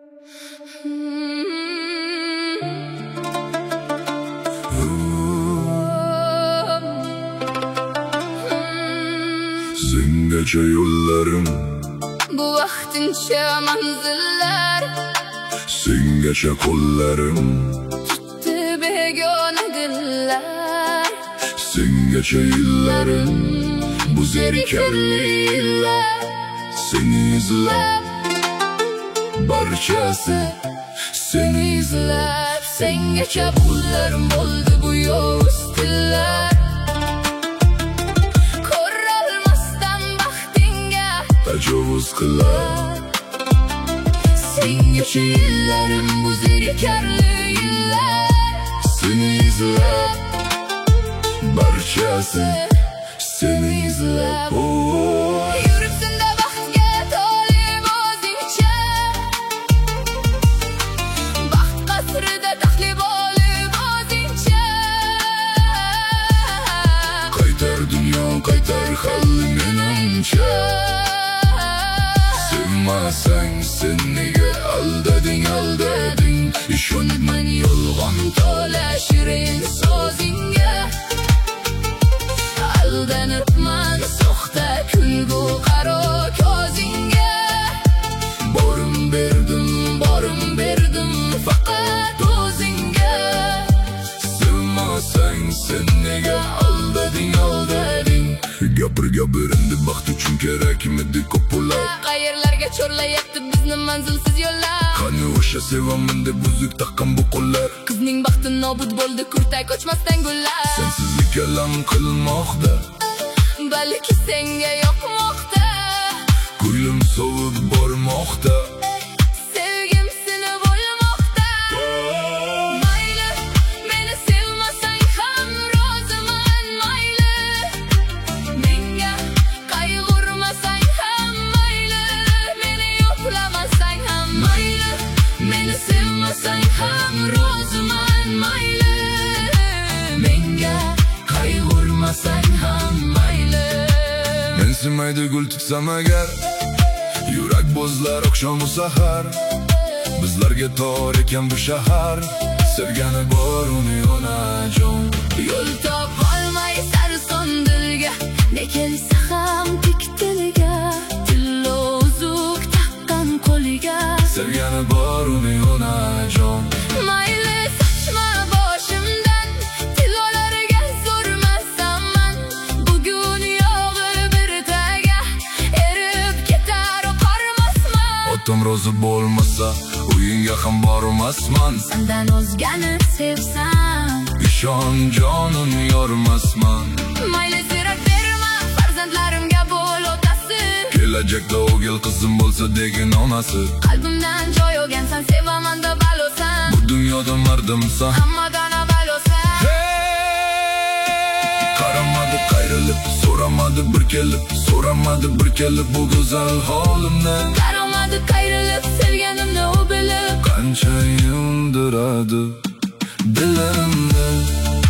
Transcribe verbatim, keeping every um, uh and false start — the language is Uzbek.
Sengacha yo'llarim, bu vaqtincha manzillar, sengacha qo'llarim, tutdi begona dillar. sengacha yillarim, bu zerikarli yillar. Seni izlab, barchasi seni izlab. Sengacha pullarim bo'ldi bu yovuz tillar. Ko'rolmasdan baxtingga tajovuz qilar. Sengacha yillarim, bu zerikarli yillar. Seni izlab, barchasi seni izlab. Oh. Yuribsin da baxtga tolib o'zingcha, baxt qasrida taxlib olib o'zingcha. Qaytar dunyo, qaytar hal menimcha. Sevmasang sen nega aldading, aldading. Ishonibman yolg'on to'la shirin so'zingga. Aldanibman soxta kulgu qaro ko'zingga. Borim berdim, Borim berdim faqat o'zingga. sevmasang sen nega aldading, aldading. Gapir gapir endi baxt uchun kerakmidi ko'p pullar. Qayerlarga cho'rlayapti bizni manzilsiz yo'llar. Qani o'sha sevaman deb uzuk taqqan bu qo'llar. Qizning baxti nobud bo'ldi, kurtay ko'chmasdan gullar. Sensizlik alam qilmoqda, Balki senga yoqmoqda, ko'nglim sovib bormoqda. sevgim sinib o'lmoqda. Mayli, meni sevmasang ham roziman, mayli. Menga qayg'urmasang ham mayli. Meni yo'qlamasang ham mayli. Meni sevmasang ham roziman, mayli. Menga qayg'urmasang ham mayli. Mensimaydi gul tutsam agar, yurak bo'zlar oqshomu sahar. Bizlarga tor ekan bu shahar, sevgani bor uni onajon. Yo'l topolmay sarson dilga, ne kelsa ham tik tiliga. Tillo uzuk taqqan qo'liga, Sevgani bor uni onajon. mayli sochma boshimdan, tilolariga zo'rmasaman. Bugun yog'i bir taga, erib ketar qormasman. Otam rozi bo'lmasa, o'yinga ham bormasman. Sendan o'zgani sevsam, Ishon jonim yormasman. mayli zirak berma, farzandlarimga bo'l otasi. Kelajakda o'g'il qizim bo'lsa degin onasi. Qalbimdan joy olgansan, sevaman da balosan. Bu dunyoda mardimsan, Hammadan avvalosan. qaramadi qayrilib, so'ramadi bir kelib, so'ramadi bir kelib bu go'zal holimni. Qaromadi qayrilib, sevganimni u bilib. Qancha yondiradi dilimni.